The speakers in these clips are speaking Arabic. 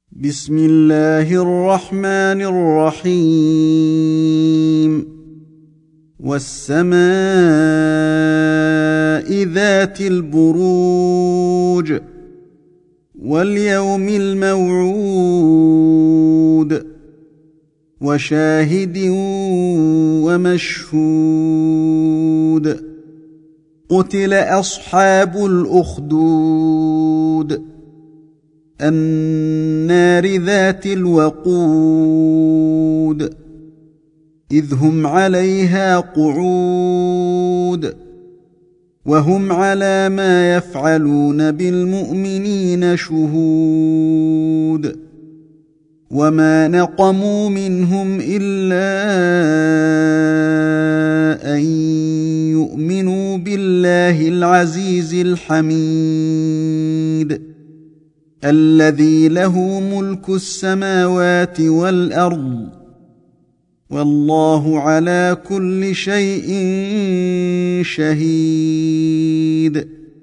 بسم الله الرحمن الرحيم والسماء ذات البروج واليوم الموعود وشاهد ومشهود قتل أصحاب الأخدود النار ذات الوقود إذ هم عليها قعود وهم على ما يفعلون بالمؤمنين شهود وما نقموا منهم إلا أن يؤمنوا بالله العزيز الحميد الذي له ملك السماوات والأرض والله على كل شيء شهيد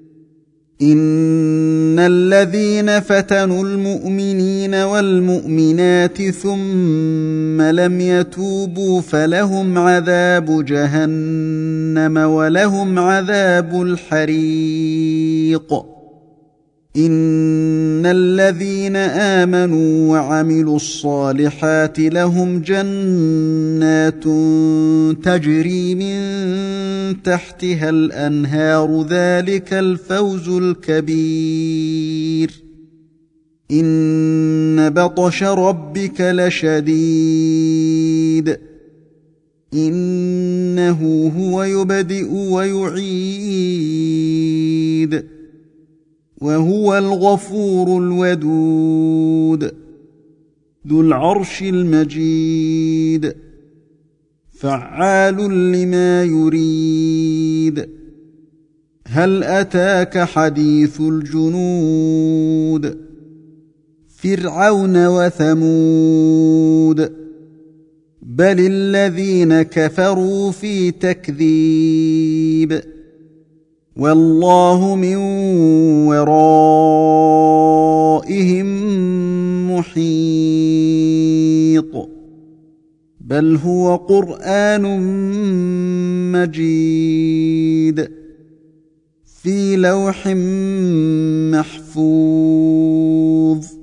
إن الذين فتنوا المؤمنين والمؤمنات ثم لم يتوبوا فلهم عذاب جهنم ولهم عذاب الحريق إن الذين آمنوا وعملوا الصالحات لهم جنات تجري من تحتها الأنهار ذلك الفوز الكبير إن بطش ربك لشديد إنه هو يبدئ ويعيد وهو الغفور الودود ذو العرش المجيد فعال لما يريد هل أتاك حديث الجنود فرعون وثمود بل الذين كفروا في تكذيب والله من ورائهم محيط بل هو قرآن مجيد في لوح محفوظ